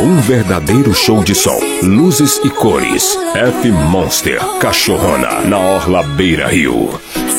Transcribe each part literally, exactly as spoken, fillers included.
Um verdadeiro show de som, luzes e cores. F Monster, Cachorrona, na Orla Beira Rio.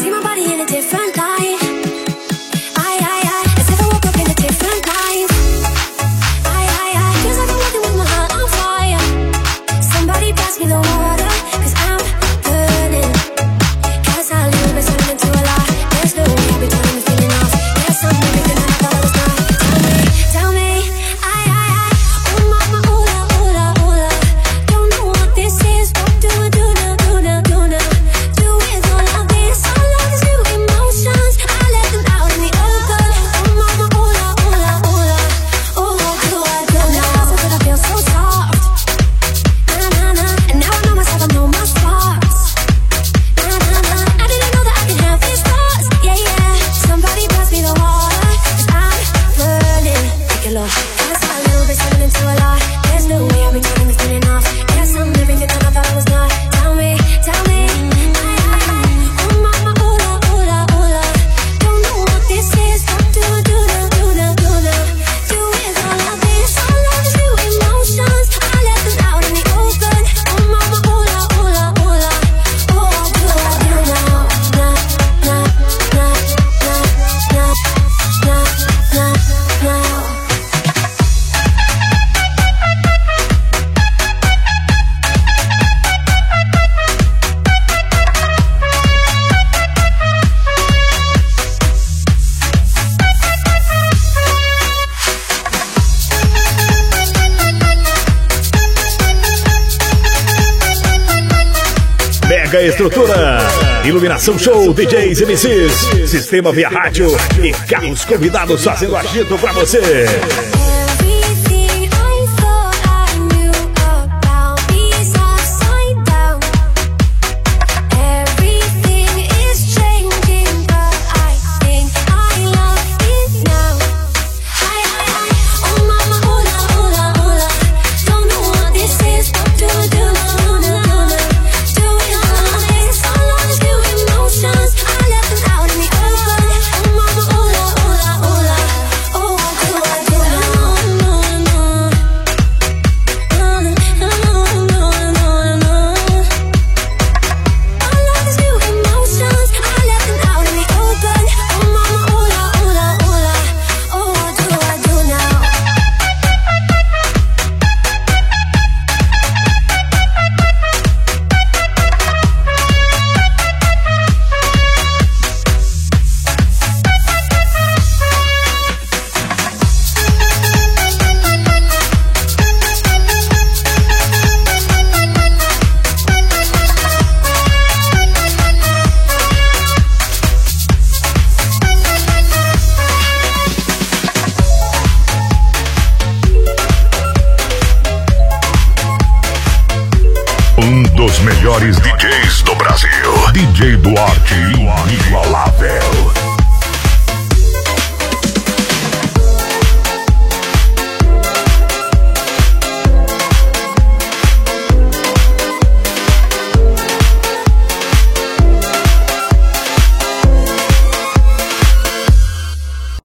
Estrutura, iluminação show, D Js, M Cs, sistema via rádio e carros convidados fazendo agito pra você. Melhores D Js do Brasil. D J Duarte, inigualável.